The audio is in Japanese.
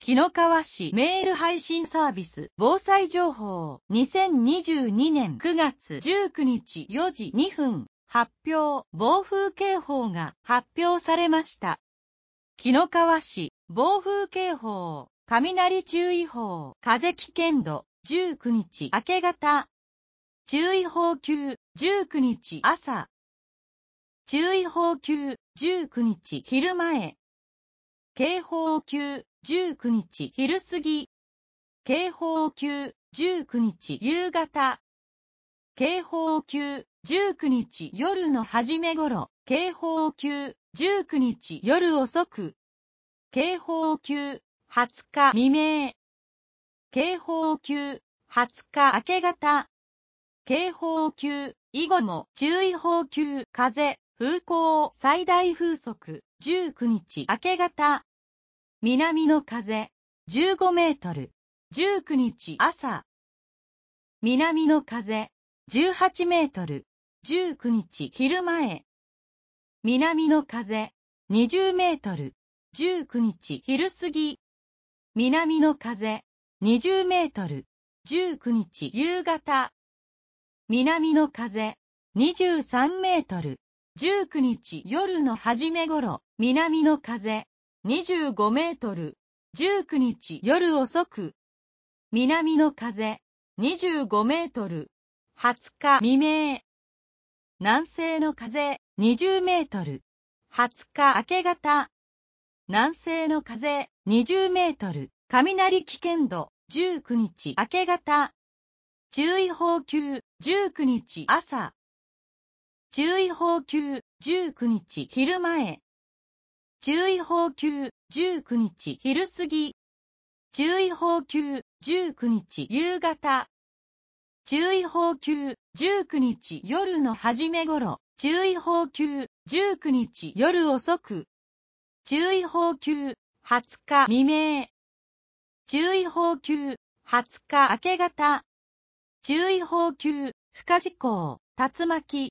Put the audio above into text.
紀の川市メール配信サービス防災情報2022年9月19日4時2分発表。暴風警報が発表されました。紀の川市暴風警報、雷注意報、風危険度19日明け方、注意報級19日朝、注意報級19日昼前、警報級19日昼過ぎ、警報級19日夕方、警報級19日夜の初め頃、警報級19日夜遅く、警報級20日未明、警報級20日明け方、警報級以後も注意報級風、風向最大風速19日明け方、南の風15メートル、19日朝、南の風18メートル、19日昼前、南の風20メートル、19日昼過ぎ、南の風20メートル、19日夕方、南の風23メートル、19日夜の初め頃、南の風25メートル、19日夜遅く、南の風25メートル、20日未明、南西の風20メートル、20日明け方、南西の風20メートル、雷危険度19日明け方、注意報級19日朝、注意報級19日昼前、注意報級19日昼過ぎ、注意報級19日夕方、注意報級19日夜の初め頃、注意報級19日夜遅く、注意報級20日未明、注意報級20日明け方、注意報級不可事項、竜巻、